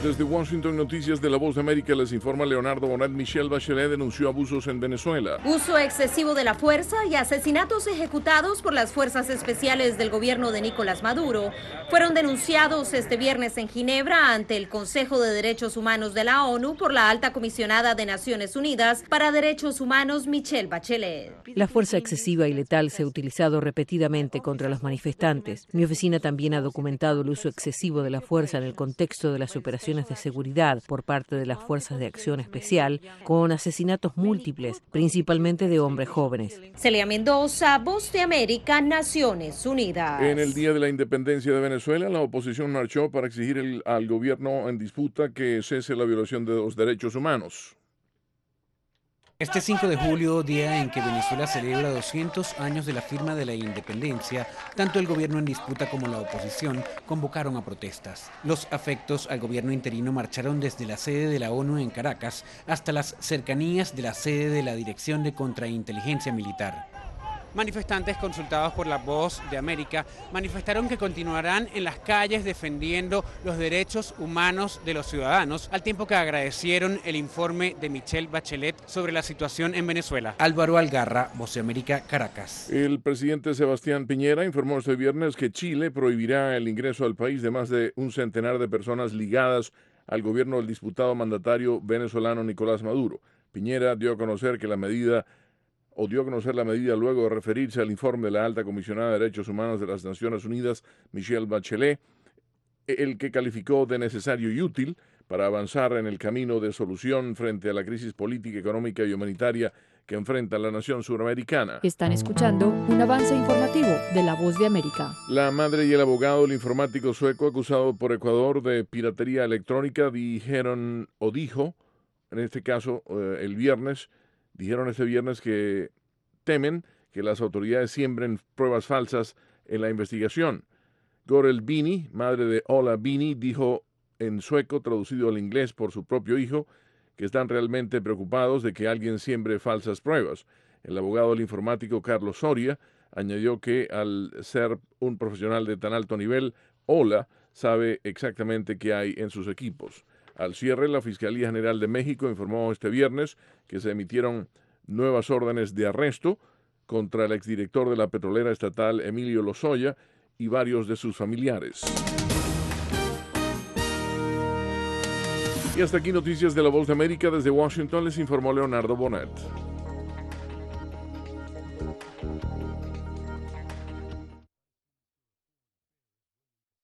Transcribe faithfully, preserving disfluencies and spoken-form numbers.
Desde Washington, Noticias de La Voz de América, les informa Leonardo Bonet. Michelle Bachelet denunció abusos en Venezuela. Uso excesivo de la fuerza y asesinatos ejecutados por las fuerzas especiales del gobierno de Nicolás Maduro fueron denunciados este viernes en Ginebra ante el Consejo de Derechos Humanos de la ONU por la alta comisionada de Naciones Unidas para Derechos Humanos, Michelle Bachelet. La fuerza excesiva y letal se ha utilizado repetidamente contra los manifestantes. Mi oficina también ha documentado el uso excesivo de la fuerza en el contexto de las operaciones de seguridad por parte de las Fuerzas de Acción Especial, con asesinatos múltiples, principalmente de hombres jóvenes. Celia Mendoza, Voz de América, Naciones Unidas. En el Día de la Independencia de Venezuela, la oposición marchó para exigir el, al gobierno en disputa que cese la violación de los derechos humanos. Este cinco de julio, día en que Venezuela celebra doscientos años de la firma de la independencia, tanto el gobierno en disputa como la oposición convocaron a protestas. Los afectos al gobierno interino marcharon desde la sede de la ONU en Caracas hasta las cercanías de la sede de la Dirección de Contrainteligencia Militar. Manifestantes consultados por La Voz de América manifestaron que continuarán en las calles defendiendo los derechos humanos de los ciudadanos, al tiempo que agradecieron el informe de Michelle Bachelet sobre la situación en Venezuela. Álvaro Algarra, Voz de América, Caracas. El presidente Sebastián Piñera informó este viernes que Chile prohibirá el ingreso al país de más de un centenar de personas ligadas al gobierno del diputado mandatario venezolano Nicolás Maduro. Piñera dio a conocer que la medida o dio a conocer la medida luego de referirse al informe de la alta comisionada de Derechos Humanos de las Naciones Unidas, Michelle Bachelet, el que calificó de necesario y útil para avanzar en el camino de solución frente a la crisis política, económica y humanitaria que enfrenta la nación suramericana. Están escuchando un avance informativo de La Voz de América. La madre y el abogado del informático sueco acusado por Ecuador de piratería electrónica dijeron, o dijo, en este caso eh, el viernes, Dijeron este viernes que temen que las autoridades siembren pruebas falsas en la investigación. Gorel Bini, madre de Ola Bini, dijo en sueco, traducido al inglés por su propio hijo, que están realmente preocupados de que alguien siembre falsas pruebas. El abogado del informático Carlos Soria añadió que al ser un profesional de tan alto nivel, Ola sabe exactamente qué hay en sus equipos. Al cierre, la Fiscalía General de México informó este viernes que se emitieron nuevas órdenes de arresto contra el exdirector de la petrolera estatal Emilio Lozoya y varios de sus familiares. Y hasta aquí Noticias de La Voz de América. Desde Washington les informó Leonardo Bonet.